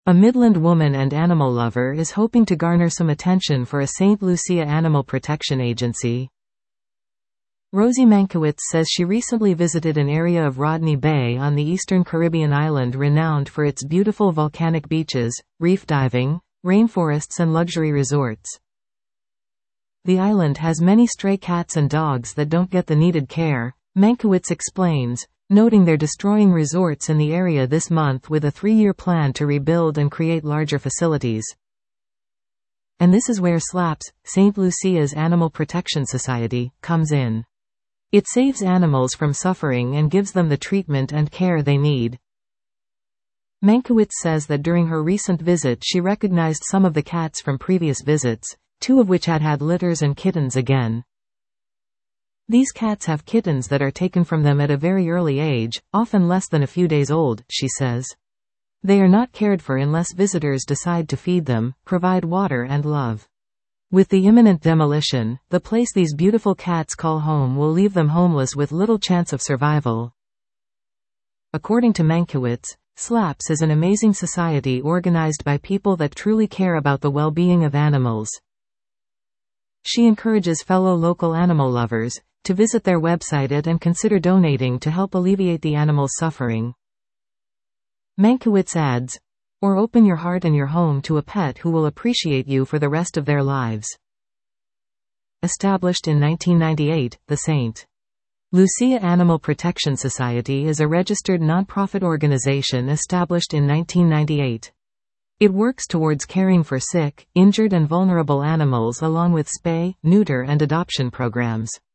A Midland woman and animal lover is hoping to garner some attention for a St. Lucia animal protection agency. Rosie Mankiewicz says she recently visited an area of Rodney Bay on the eastern Caribbean island renowned for its beautiful volcanic beaches, reef diving, rainforests and luxury resorts. The island has many stray cats and dogs that don't get the needed care, Mankiewicz explains, noting they're destroying resorts in the area this month with a 3-year plan to rebuild and create larger facilities. And this is where SLAPS, St. Lucia's Animal Protection Society, comes in. It saves animals from suffering and gives them the treatment and care they need. Mankiewicz says that during her recent visit she recognized some of the cats from previous visits, 2 of which had had litters and kittens again. These cats have kittens that are taken from them at a very early age, often less than a few days old, she says. They are not cared for unless visitors decide to feed them, provide water and love. With the imminent demolition, the place these beautiful cats call home will leave them homeless with little chance of survival. According to Mankiewicz, SLAPS is an amazing society organized by people that truly care about the well-being of animals. She encourages fellow local animal lovers to visit their website and consider donating to help alleviate the animals' suffering. Mankiewicz adds, or open your heart and your home to a pet who will appreciate you for the rest of their lives. Established in 1998, the St. Lucia Animal Protection Society is a registered nonprofit organization established in 1998. It works towards caring for sick, injured and vulnerable animals along with spay, neuter and adoption programs.